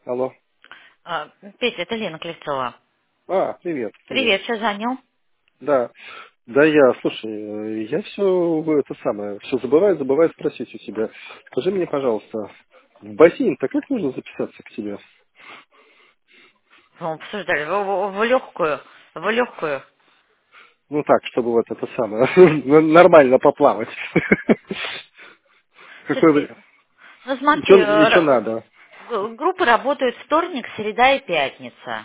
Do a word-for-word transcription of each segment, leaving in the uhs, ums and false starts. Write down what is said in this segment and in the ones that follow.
Алло. А, Петя, это Лена Клевцова. А, привет, привет. Привет, что занял? Да. Да я, слушай, э, я все это самое, все забываю, забываю спросить у тебя. Скажи мне, пожалуйста, в бассейн-то как нужно записаться к тебе? Мы обсуждали в, в- в легкую, в легкую. Ну так, чтобы вот это самое, н- нормально поплавать. Какое Слушай, время? ну И смотри, что э, и чё р- надо? г- группы работают вторник, среда и пятница.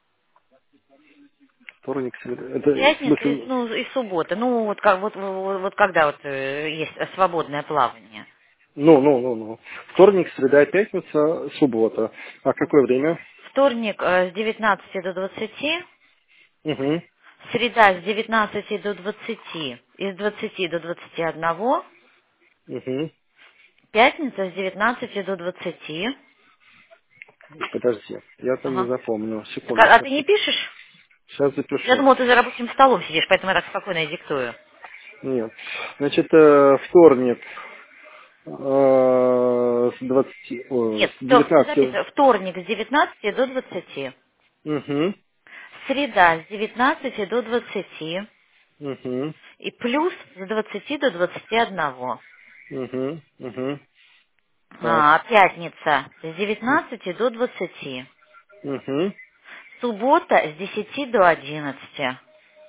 Вторник, среда. Это в Пятница и, смысле, ну, и суббота. Ну, вот, как, вот, вот, вот когда вот э, есть свободное плавание. ну, ну, ну, ну. Вторник, среда, пятница, суббота. А какое время? Вторник э, с девятнадцати до двадцати, Угу, среда с девятнадцати до двадцати и с двадцати до двадцати одного, угу. пятница с девятнадцати до двадцати. Подожди, я-то не Ага. запомню. Так, а, а Секундочку. ты не пишешь? Сейчас Я запишу. думала, ты за рабочим столом сидишь, поэтому я так спокойно и диктую. Нет. Значит, э, вторник э, с двадцати, о, Нет, с стоп, ты девятнадцати. записывай. Вторник с девятнадцати до двадцати. Угу. Среда с девятнадцати до двадцати. Угу. И плюс с двадцати до двадцати одного. Угу. Угу. Так. А, пятница с девятнадцати до двадцати. Угу. Суббота с десяти до одиннадцати.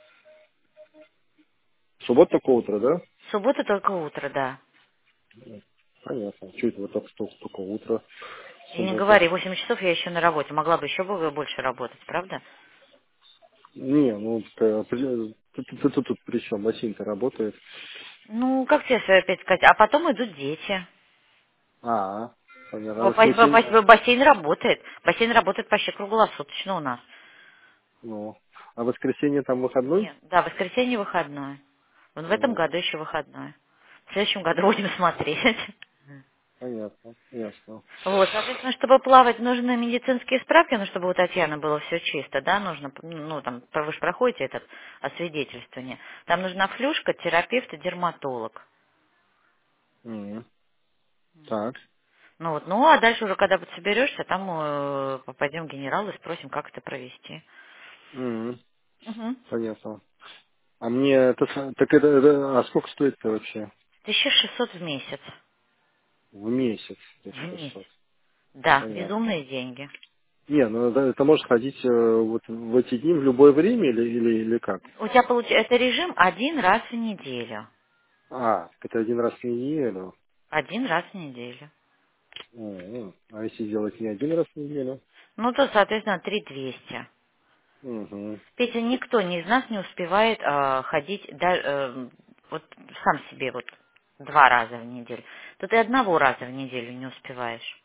Суббота только утро, да? Суббота только утро, да. Понятно. Чуть вот так столько, только утро. И не Суббота. говори, восемь часов я еще на работе. Могла бы еще бы больше работать, правда? Не, ну, э, при- ты, ты- ты тут при чем? Бассейн-то работает. Ну, как тебе опять сказать? А потом идут дети. А, понятно. А Ба- ба- воскресенье? ба- Бассейн работает. Бассейн работает почти круглосуточно у нас. Ну, а воскресенье там выходной? Нет, да, воскресенье выходное. Вот в этом Ага. году еще выходное. В следующем году будем смотреть. Понятно. Ясно. Вот, соответственно, чтобы плавать, нужны медицинские справки, ну, чтобы у Татьяны было все чисто, да, нужно, ну, там, вы же проходите этот освидетельствование. Там нужна флюшка, терапевт и дерматолог. Мгм. Так. Ну вот, ну, а дальше уже, когда вот соберешься, там э, попадем к генералу и спросим, как это провести. Мгм. Угу. Понятно. А мне это, с- так это, это- а сколько стоит-то вообще? тысяча шестьсот в месяц. В месяц В тысяча месяц. шестьсот. Да, Понятно. безумные деньги. Не, ну это, это может ходить э, вот в эти дни в любое время или, или, или как? У тебя получается, это режим один раз в неделю. А, это один раз в неделю. Один раз в неделю. Мгм. А если сделать не один раз в неделю? Ну, то, соответственно, три двести. Угу. Петя, никто не из нас не успевает а, ходить да, э, вот сам себе вот два раза в неделю. То ты одного раза в неделю не успеваешь.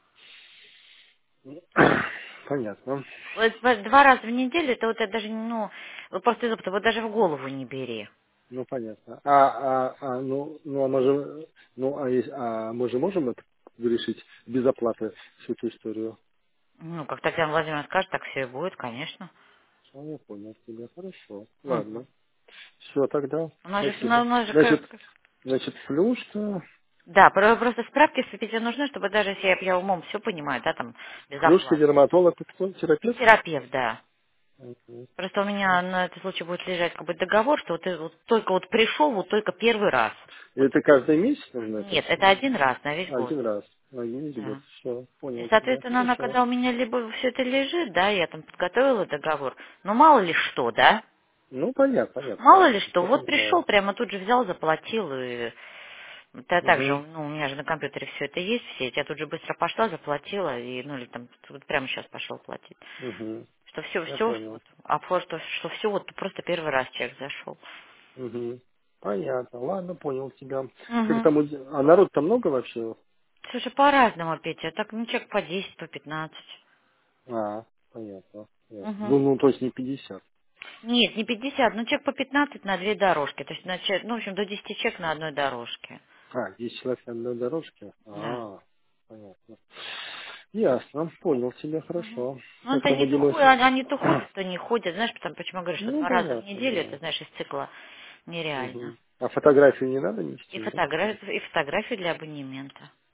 Понятно. Вот в- два раза в неделю, это вот это даже, ну, вот просто из опыта, вот даже в голову не бери. Ну понятно. А, а, а ну, ну, а мы же, ну, а, есть- а мы же можем это решить без оплаты всю эту историю? Ну, как Татьяна Владимировна скажет, так все и будет, конечно. А, я понял тебя. Хорошо. Ладно. Мгм. Все тогда. У нас же, у Спасибо. нас же Значит, как- значит, флюшка, да, про- просто справки с Петя нужны, чтобы даже если я, я умом все понимаю, да, там, без флюшка, оплаты. дерматолог, и кто? И Терапевт? терапевт, да. Мгм. Просто у меня на этот случай будет лежать как бы договор, что вот ты вот только вот пришел, вот только первый раз. И Вот это каждый месяц нужно это нет, все? это один раз на весь год. Один раз. На весь год. Да. Все, И, понял тебя. соответственно, она, Хорошо. когда у меня либо все это лежит, да, я там подготовила договор, ну, мало ли что, да? Ну, понятно, понятно, Мало да. ли что, Я вот пришел, понимаю. прямо тут же взял, заплатил, и это также, Угу. ну, у меня же на компьютере все это есть, все эти, я тут же быстро пошла, заплатила, и, ну, или там, вот прямо сейчас пошел платить. Угу. Что все, Я все, понял. вот, а просто, что все, вот просто первый раз человек зашел. Угу. Понятно. Ладно, понял тебя. Как Угу. там, у де- а народ-то много вообще? Слушай, по-разному, Петя. Так, ну, человек по десять, по пятнадцать. А, понятно. Ясно. Угу. Ну, ну, то есть не пятьдесят. Нет, не пятьдесят, ну, человек по пятнадцать на две дорожки. То есть, на че- ну, в общем, до десяти человек на одной дорожке. А, десять человек на одной дорожке? Да. А, понятно. Ясно, понял тебя Мгм. хорошо. Ну, Как это там не у то Димы? ходят, они, они то ходят, то не ходят. Знаешь, потому, почему я говорю, что Ну, два раза в понятно, неделю, это, да. знаешь, из цикла нереально. Мгм. А фотографию не надо И нести, нет? фотографии, и фотографии для абонемента.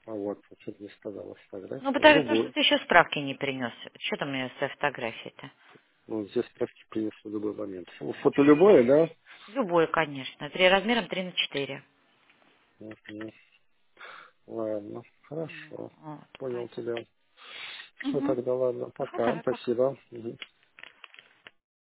А вот, что ты мне сказала, Ну, фотография. потому что Любую. ты еще справки не принес. Что там у меня со фотографией-то? Ну, здесь справки принесу в любой момент. Ну, фото любое, да? Любой, конечно. Три размером три на четыре. Мгм. Ладно, Ну, хорошо. вот, Понял поэтому. тебя. Ну Угу. тогда ладно, Ну, пока. давай, пока. Спасибо. Мгм.